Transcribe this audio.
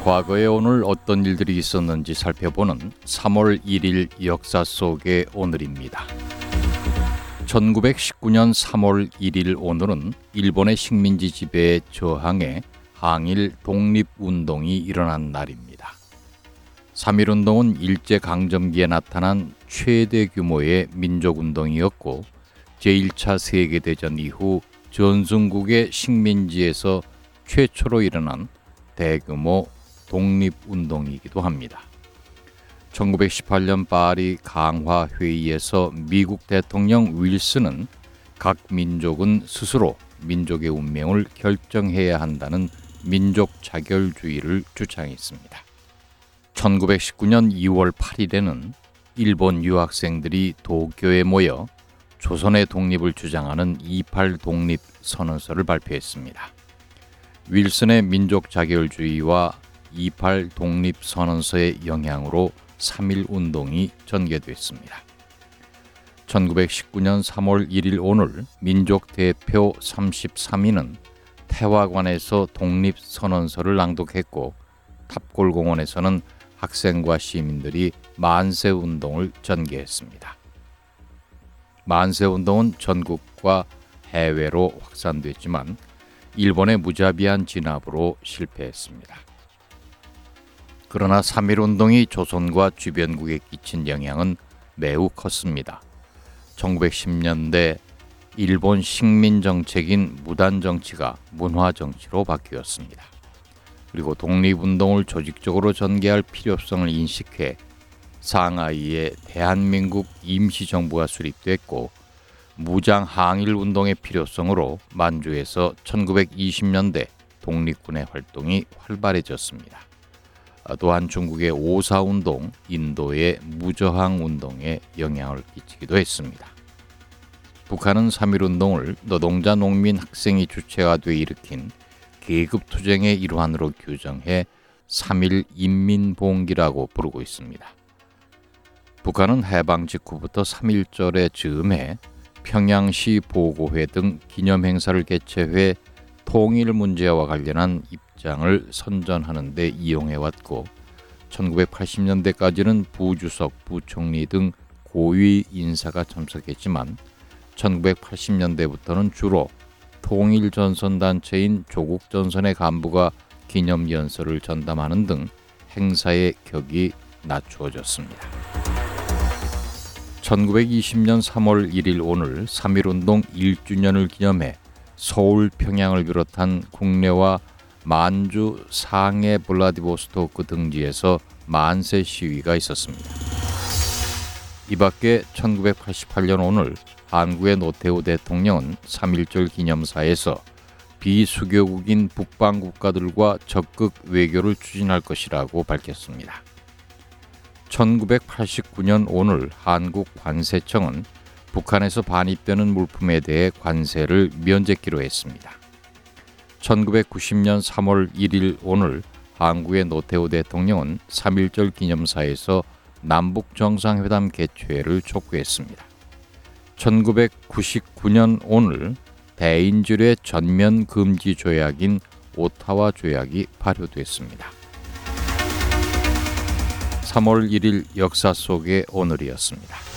과거에 오늘 어떤 일들이 있었는지 살펴보는 3월 1일 역사 속의 오늘입니다. 1919년 3월 1일 오늘은 일본의 식민지 지배에 저항해 항일 독립운동이 일어난 날입니다. 3.1운동은 일제강점기에 나타난 최대 규모의 민족운동이었고 제1차 세계대전 이후 전승국의 식민지에서 최초로 일어난 대규모 독립운동이기도 합니다. 1918년 파리 강화회의에서 미국 대통령 윌슨은 각 민족은 스스로 민족의 운명을 결정해야 한다는 민족 자결주의를 주창했습니다. 1919년 2월 8일에는 일본 유학생들이 도쿄에 모여 조선의 독립을 주장하는 28 독립선언서를 발표했습니다. 윌슨의 민족 자결주의와 28 독립선언서의 영향으로 3.1운동이 전개됐습니다. 1919년 3월 1일 오늘 민족 대표 33인은 태화관에서 독립선언서를 낭독했고 탑골공원에서는 학생과 시민들이 만세운동을 전개했습니다. 만세운동은 전국과 해외로 확산됐지만 일본의 무자비한 진압으로 실패했습니다. 그러나 3.1운동이 조선과 주변국에 끼친 영향은 매우 컸습니다. 1910년대 일본 식민정책인 무단정치가 문화정치로 바뀌었습니다. 그리고 독립운동을 조직적으로 전개할 필요성을 인식해 상하이에 대한민국 임시정부가 수립됐고 무장 항일운동의 필요성으로 만주에서 1920년대 독립군의 활동이 활발해졌습니다. 또한 중국의 오사운동, 인도의 무저항운동에 영향을 끼치기도 했습니다. 북한은 3.1운동을 노동자, 농민, 학생이 주체가 돼 일으킨 계급투쟁의 일환으로 규정해 3.1 인민봉기라고 부르고 있습니다. 북한은 해방 직후부터 3.1절에 즈음해 평양시 보고회 등 기념행사를 개최해 통일 문제와 관련한 입장을 선전하는 데 이용해왔고 1980년대까지는 부주석, 부총리 등 고위 인사가 참석했지만 1980년대부터는 주로 통일전선단체인 조국전선의 간부가 기념연설을 전담하는 등 행사의 격이 낮추어졌습니다. 1920년 3월 1일 오늘 3.1운동 1주년을 기념해 서울, 평양을 비롯한 국내와 만주, 상해, 블라디보스토크 등지에서 만세 시위가 있었습니다. 이 밖에 1988년 오늘 한국의 노태우 대통령은 3.1절 기념사에서 비수교국인 북방국가들과 적극 외교를 추진할 것이라고 밝혔습니다. 1989년 오늘 한국관세청은 북한에서 반입되는 물품에 대해 관세를 면제키로 했습니다. 1990년 3월 1일 오늘 한국의 노태우 대통령은 3.1절 기념사에서 남북정상회담 개최를 촉구했습니다. 1999년 오늘 대인주의 전면 금지 조약인 오타와 조약이 발효됐습니다. 3월 1일 역사 속의 오늘이었습니다.